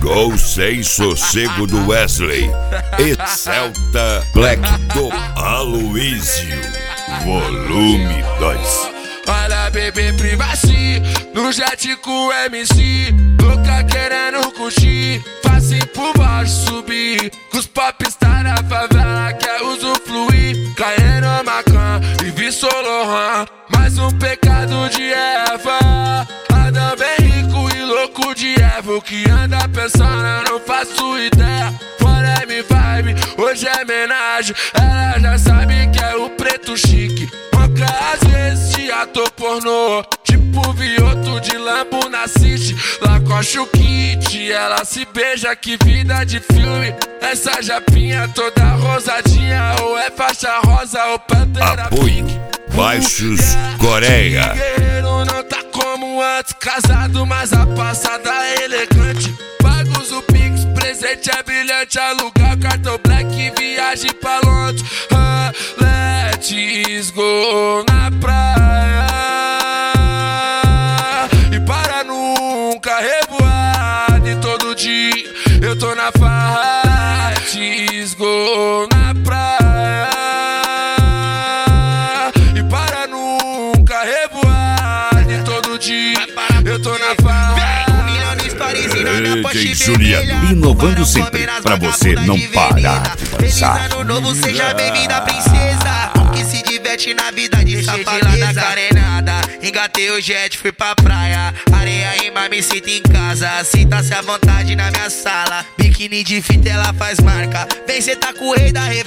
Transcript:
Gol sem sossego do Wesley e Celta Black do Aloysio, volume 2. Olha, bebê, privacy no jet com o MC, louca querendo curtir, facinho por baixo subir, com os popstar da favela quer usufruir, caindo Macan e vi Solohan, mais um pecado de Eva. Adam bem rico e louco de Eva, o que anda pensando eu não faço ideia. Fora me vibe, hoje é homenagem, ela já sabe que é o preto chique. Manca às vezes de ator pornô, tipo Vioto de Lambo na City. Lacoste o kit, ela se beija, que vida de filme. Essa japinha toda rosadinha, ou é faixa rosa ou pantera Apoio pink. Baixos Coreia. Guerreiro não tá como antes, casado mas a passada é elegante. Pagos o Pix, presente é brilhante, alugar cartão black, viagem pra Londres. Let's go na praia e para nunca revoar. De todo dia eu tô na farra. Let's go na praia e para nunca revoar. De todo dia eu tô na farra. DJ Juliano, inovando sempre pra você não parar de dançar. Feliz ano novo, seja bem-vinda, princesa. Que se diverte na vida de safadeza. Carenada, engatei o jet, fui pra praia. Areia rima, me sinto em casa. Sinta-se à vontade na minha sala. Biquíni de fita, ela faz marca. Vem, cê tá com o rei da